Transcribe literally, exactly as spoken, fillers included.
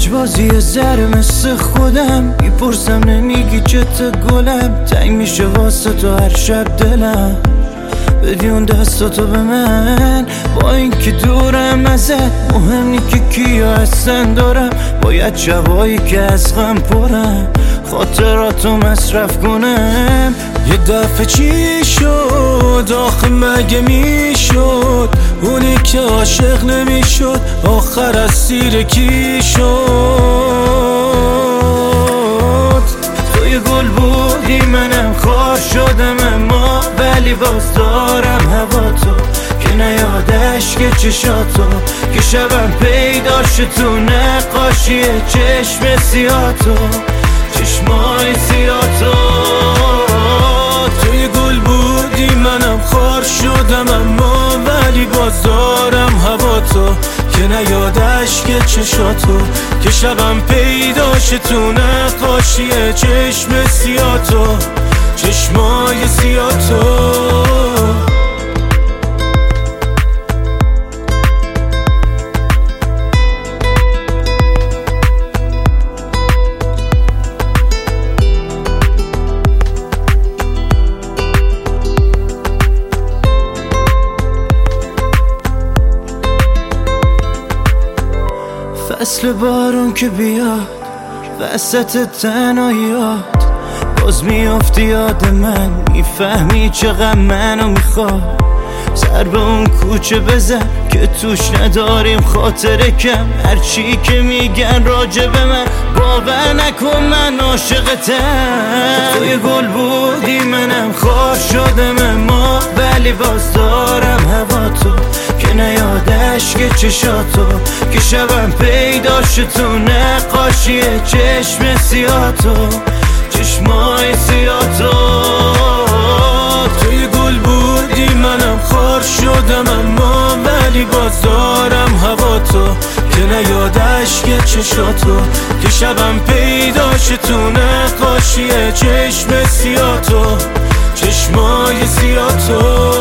لجبازی زر مثل خودم میپرسم نمیگی چت گلم، تنگ میشه واسه تو هر شب دلم، بدی اون دستاتو به من. با اینکه دورم ازت مهم نی که کیا هستن دارم، باید شبایی که از غم پرم خاطراتو مصرف کنم. یه دفعه چی شد آخه مگه میشد اونی که عاشق نمیشد آخر اسیر کی شد؟ توی گل بودی منم خار شدم، اما ولی باز دارم هوا تو که نیادش که چشاتو که شبم پیداش تو نقاشی چشم سیاتو چشمای سیاتو. توی گل بودی منم خار شدم، اما ولی باز دارم هوا تو که نیادش که چشاتو که شبم پیداش تو نقاشی چشم سیاتو چشمای سیاتو. فصل بارون که بیاد وسط تنهاییات، باز میافتی یاد من، میفهمی چقدر منو میخواد. سر به اون کوچه بزن که توش نداریم خاطره کم، هرچی که میگن راجع به من باور نکن من عاشقتم. توی گل بودی منم خار شدم، اما ولی باز دارم هوا تو که نیادش که چشاتو که شبم پیداش تو نقاشی چشم سیاتو چشمای سیاتو. توی گل بودی منم خار شدم، اما ولی باز دارم هوا تو که نیادش که چشاتو که شبم پیداش تو نقاشی چشم سیاتو چشمای سیاتو.